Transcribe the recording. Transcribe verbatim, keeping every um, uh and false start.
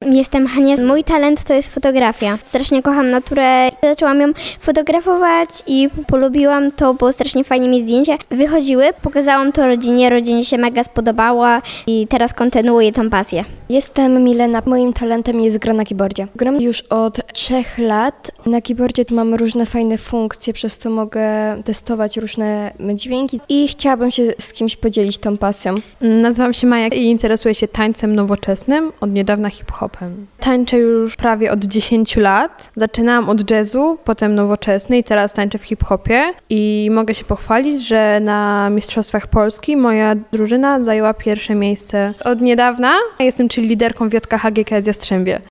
Jestem Hania. Mój talent to jest fotografia. Strasznie kocham naturę. Zaczęłam ją fotografować i polubiłam to, bo strasznie fajnie mi zdjęcia wychodziły. Pokazałam to rodzinie, rodzinie się mega spodobała i teraz kontynuuję tą pasję. Jestem Milena. Moim talentem jest gra na keyboardzie. Gram już od trzech lat. Na keyboardzie mam różne fajne funkcje, przez to mogę testować różne dźwięki i chciałabym się z kimś podzielić tą pasją. Nazywam się Maja i interesuję się tańcem nowoczesnym, od niedawna hip-hopem. Tańczę już prawie od dziesięciu lat. Zaczynałam od jazzu, potem nowoczesny i teraz tańczę w hip-hopie i mogę się pochwalić, że na Mistrzostwach Polski moja drużyna zajęła pierwsze miejsce. Od niedawna jestem czyli liderką w J K H G K S Jastrzębie.